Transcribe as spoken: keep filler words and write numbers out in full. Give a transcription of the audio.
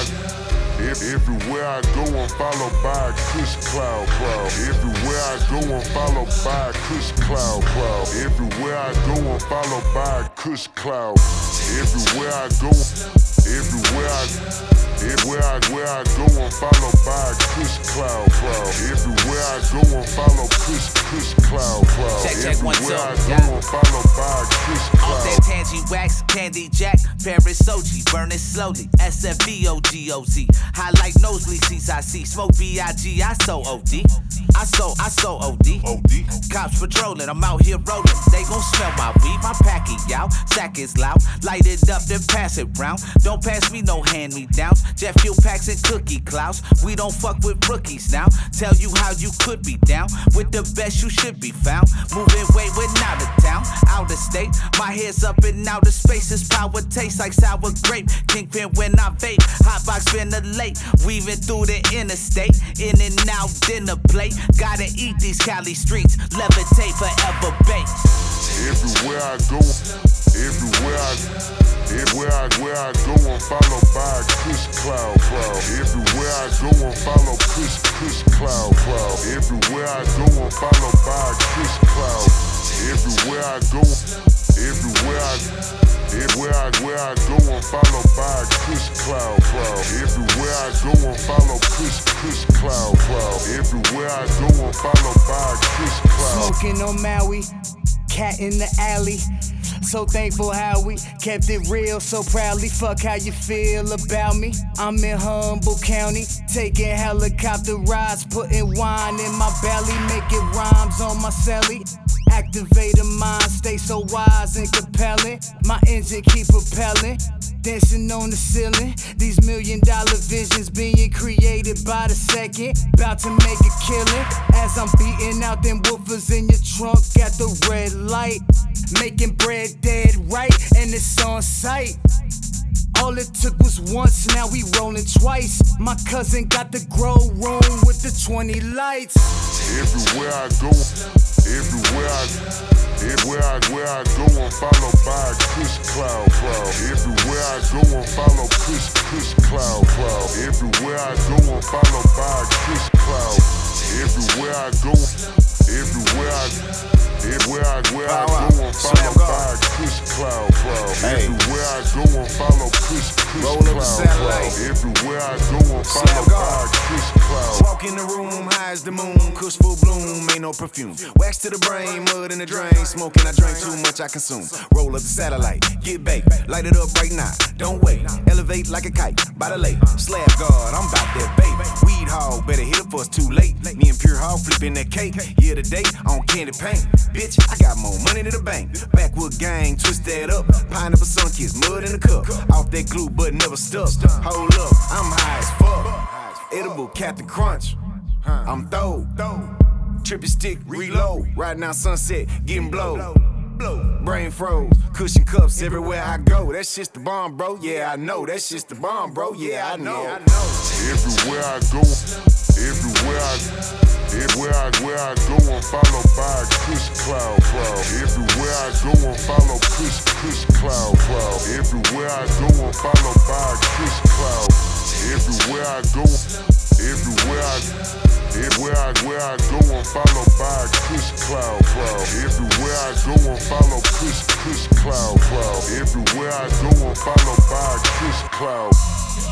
If, everywhere I go, I'm followed by a Kush cloud cloud. Everywhere I go, I'm followed by a Kush cloud cloud. Everywhere I go, I'm followed by a Kush cloud. Everywhere I go, everywhere I, everywhere I, where I go, I'm followed by a Kush cloud cloud. Everywhere I go, I'm followed Kush Kush cloud cloud. Check, check, one, two. Everywhere I go, Yeah. I'm followed by a Kush cloud. All that Tangy wax, Candy Jack, Paris Soji, burn it slowly. S F V O G O Z. Highlight nosebleed seats I see. Smoke B I G, I so O D. I so, I so O D. O D. Cops patrolling, I'm out here rolling. They gon' smell my weed, my packy out. Sack is loud, light it up, then pass it round. Don't pass me no hand-me-downs. Jet fuel packs and cookie clouds. We don't fuck with rookies now. Tell you how you could be down. With the best you should be found. Moving weight without a town. Out of state, my hair's up in outer space. This power tastes like sour grape. Kingpin when I vape. Hotbox spinner late. Weaving through the interstate. In and out dinner plate. Gotta eat these Cali streets. Levitate forever baked. Everywhere I go, everywhere I, everywhere I, where I go, I'm followed by a Kush cloud cloud. Everywhere I go, I'm followed Kush Kush cloud cloud. Everywhere I go, I'm followed by a Kush cloud. Everywhere I go, everywhere I, everywhere I, where I go, I'm followed by a Kush cloud cloud. Everywhere I go, I'm followed Kush Kush cloud cloud. Everywhere I go, I'm followed by a Kush cloud. Smoking on Maui, cat in the alley. So thankful how we kept it real so proudly. Fuck how you feel about me. I'm in Humboldt County, taking helicopter rides, putting wine in my belly, making rhymes on my celly. Activate a mind, stay so wise and compelling. My engine keep propelling. Dancing on the ceiling, these million dollar visions being created by the second. About to make a killing as I'm beating out them woofers in your trunk at the red light. Making bread dead right, and it's on sight. All it took was once, now we rolling twice. My cousin got the grow room with the twenty lights. Everywhere I go, everywhere I, everywhere I, where I go, I'm followed by a Kush cloud cloud. Everywhere I go, I'm followed Kush Kush cloud cloud. Everywhere I go, I'm followed by a Kush cloud. Everywhere I go, everywhere I, everywhere I, where I go, I'm followed by a Kush cloud cloud. Everywhere I go, I'm followed Kush Kush cloud cloud. Everywhere I go, I'm followed by a Kush cloud. Walk in the room, high as the moon, Kush full bloom, ain't no perfume. Wax to the brain, mud in the drain, smoking, I drink too much, I consume. Roll up the satellite, get baked, light it up right now, don't wait. Elevate like a kite, by the lake, slab guard, I'm about that baby. Weed hog, better hit it for it's too late. Me and Pure Hog flipping that cake, year to date, on candy paint. Bitch, I got more money than the bank. Backwood gang, twist that up. Pineapple sun kiss, mud in the cup. Off that glue, but never stuck. Hold up, I'm high as fuck. Edible Captain Crunch. I'm throw. Trippy stick, reload. Right now, sunset, getting blow. Brain froze, cushion cups everywhere I go. That shit's the bomb, bro. Yeah, I know. That shit's the bomb, bro. Yeah, I know. Everywhere I go, everywhere I, everywhere I, where I go, I'm followed by a Kush cloud cloud. Everywhere I go, I'm followed Kush Kush cloud cloud. Everywhere I go, I'm followed by a Kush cloud. Everywhere I go, everywhere I, everywhere I, where I go, I'm followed by a Kush cloud cloud. Everywhere I go, I'm followed Kush Kush cloud cloud. Everywhere I go, I'm followed by a Kush cloud.